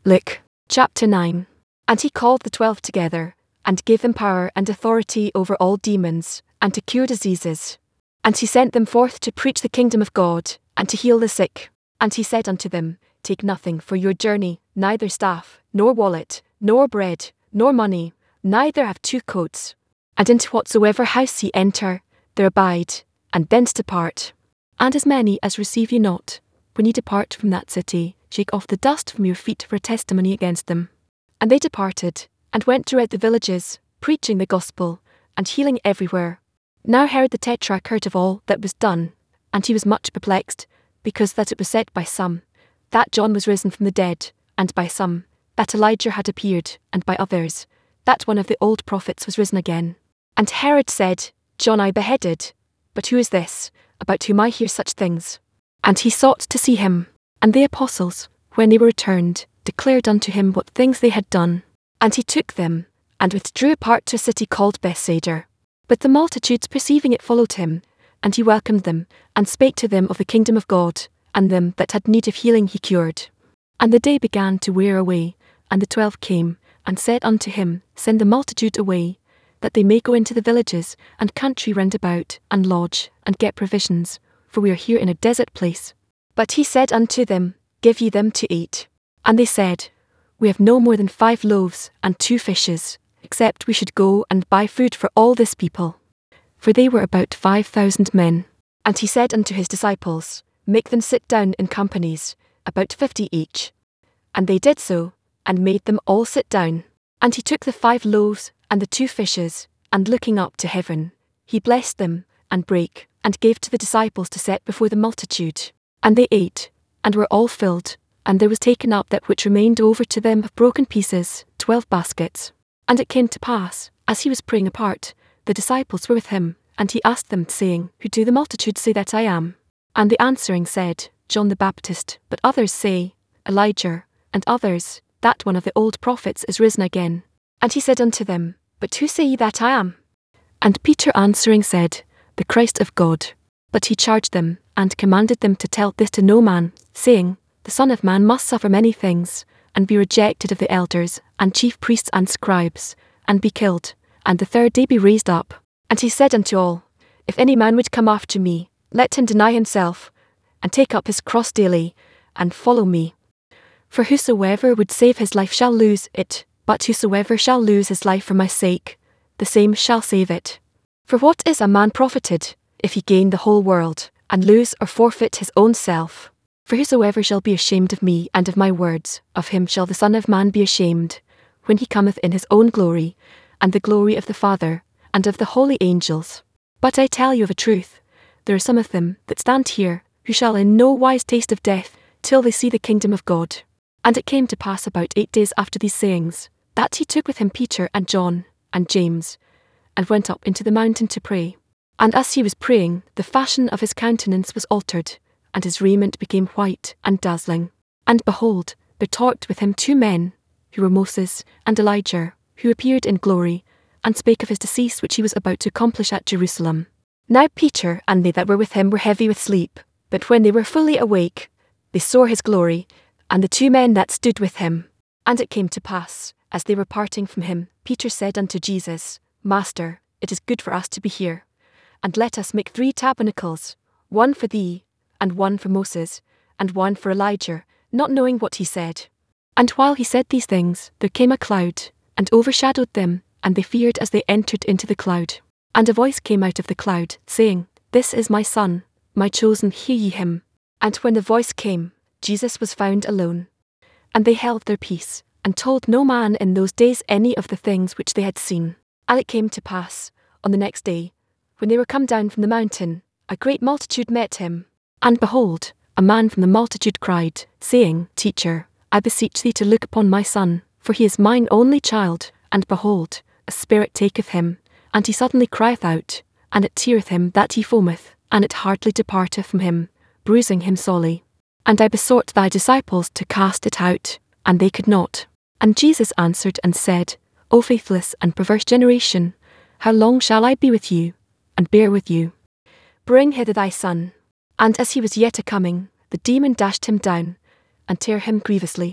Luke, chapter 9. And he called the 12 together, and gave them power and authority over all demons, and to cure diseases. And he sent them forth to preach the kingdom of God, and to heal the sick. And he said unto them, Take nothing for your journey, neither staff, nor wallet, nor bread, nor money, neither have 2 coats. And into whatsoever house ye enter, there abide, and thence depart. And as many as receive you not, when ye depart from that city, shake off the dust from your feet for a testimony against them. And they departed, and went throughout the villages, preaching the gospel, and healing everywhere. Now Herod the Tetrarch heard of all that was done, and he was much perplexed, because that it was said by some, that John was risen from the dead, and by some, that Elijah had appeared, and by others, that one of the old prophets was risen again. And Herod said, John I beheaded, but who is this, about whom I hear such things? And he sought to see him. And the apostles, when they were returned, declared unto him what things they had done. And he took them, and withdrew apart to a city called Bethsaida. But the multitudes perceiving it followed him, and he welcomed them, and spake to them of the kingdom of God, and them that had need of healing he cured. And the day began to wear away, and the 12 came, and said unto him, Send the multitude away, that they may go into the villages and country round about, and lodge, and get provisions, for we are here in a desert place. But he said unto them, Give ye them to eat. And they said, We have no more than 5 loaves and 2 fishes, except we should go and buy food for all this people. For they were about 5,000 men. And he said unto his disciples, Make them sit down in companies, about 50 each. And they did so, and made them all sit down. And he took the 5 loaves and the 2 fishes, and looking up to heaven, he blessed them, and brake, and gave to the disciples to set before the multitude. And they ate, and were all filled, and there was taken up that which remained over to them of broken pieces, 12 baskets. And it came to pass, as he was praying apart, the disciples were with him, and he asked them, saying, Who do the multitude say that I am? And they answering said, John the Baptist, but others say, Elijah, and others, that one of the old prophets is risen again. And he said unto them, But who say ye that I am? And Peter answering said, The Christ of God. But he charged them, and commanded them to tell this to no man, saying, The Son of Man must suffer many things, and be rejected of the elders, and chief priests and scribes, and be killed, and the 3rd day be raised up. And he said unto all, If any man would come after me, let him deny himself, and take up his cross daily, and follow me. For whosoever would save his life shall lose it, but whosoever shall lose his life for my sake, the same shall save it. For what is a man profited, if he gain the whole world, and lose or forfeit his own self? For whosoever shall be ashamed of me and of my words, of him shall the Son of Man be ashamed, when he cometh in his own glory, and the glory of the Father, and of the holy angels. But I tell you of a truth, there are some of them that stand here, who shall in no wise taste of death, till they see the kingdom of God. And it came to pass about 8 days after these sayings, that he took with him Peter and John, and James, and went up into the mountain to pray. And as he was praying, the fashion of his countenance was altered, and his raiment became white and dazzling. And behold, there talked with him 2 men, who were Moses and Elijah, who appeared in glory, and spake of his decease which he was about to accomplish at Jerusalem. Now Peter and they that were with him were heavy with sleep, but when they were fully awake, they saw his glory, and the 2 men that stood with him. And it came to pass, as they were parting from him, Peter said unto Jesus, Master, it is good for us to be here. And let us make 3 tabernacles, one for thee, and one for Moses, and one for Elijah, not knowing what he said. And while he said these things, there came a cloud, and overshadowed them, and they feared as they entered into the cloud. And a voice came out of the cloud, saying, This is my Son, my chosen, hear ye him. And when the voice came, Jesus was found alone. And they held their peace, and told no man in those days any of the things which they had seen. And it came to pass, on the next day, when they were come down from the mountain, a great multitude met him. And behold, a man from the multitude cried, saying, Teacher, I beseech thee to look upon my son, for he is mine only child, and behold, a spirit taketh him, and he suddenly crieth out, and it teareth him that he foameth, and it hardly departeth from him, bruising him sorely. And I besought thy disciples to cast it out, and they could not. And Jesus answered and said, O faithless and perverse generation, how long shall I be with you, and bear with you? Bring hither thy son. And as he was yet a-coming, the demon dashed him down, and tare him grievously.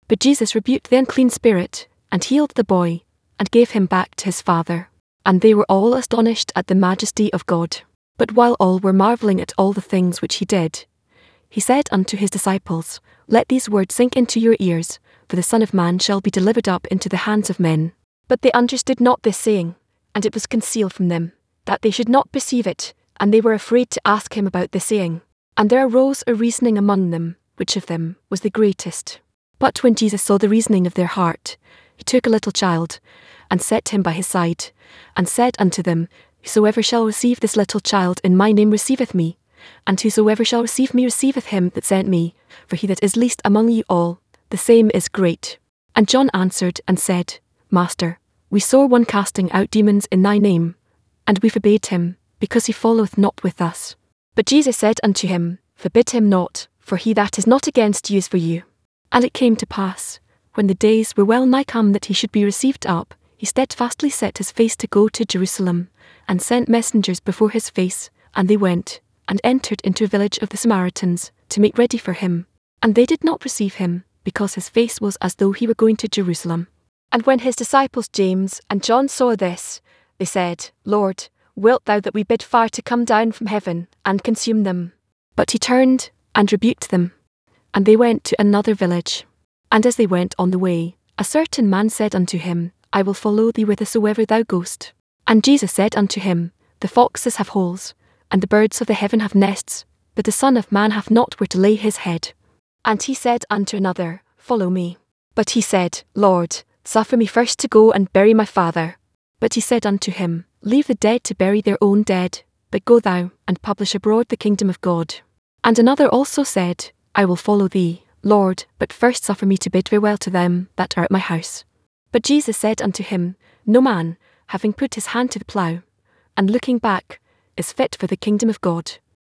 But Jesus rebuked the unclean spirit, and healed the boy, and gave him back to his father. And they were all astonished at the majesty of God. But while all were marveling at all the things which he did, he said unto his disciples, Let these words sink into your ears, for the Son of Man shall be delivered up into the hands of men. But they understood not this saying, and it was concealed from them, that they should not perceive it, and they were afraid to ask him about the saying. And there arose a reasoning among them, which of them was the greatest. But when Jesus saw the reasoning of their heart, he took a little child, and set him by his side, and said unto them, Whosoever shall receive this little child in my name receiveth me, and whosoever shall receive me receiveth him that sent me. For he that is least among you all, the same is great. And John answered and said, Master, we saw one casting out demons in thy name, and we forbade him, because he followeth not with us. But Jesus said unto him, Forbid him not, for he that is not against you is for you. And it came to pass, when the days were well nigh come that he should be received up, he steadfastly set his face to go to Jerusalem, and sent messengers before his face, and they went, and entered into a village of the Samaritans, to make ready for him. And they did not receive him, because his face was as though he were going to Jerusalem. And when his disciples James and John saw this, they said, Lord, wilt thou that we bid fire to come down from heaven, and consume them? But he turned, and rebuked them. And they went to another village. And as they went on the way, a certain man said unto him, I will follow thee whithersoever thou goest. And Jesus said unto him, The foxes have holes, and the birds of the heaven have nests, but the Son of Man hath not where to lay his head. And he said unto another, Follow me. But he said, Lord, suffer me first to go and bury my father. But he said unto him, Leave the dead to bury their own dead, but go thou, and publish abroad the kingdom of God. And another also said, I will follow thee, Lord, but first suffer me to bid farewell to them that are at my house. But Jesus said unto him, No man, having put his hand to the plough, and looking back, is fit for the kingdom of God.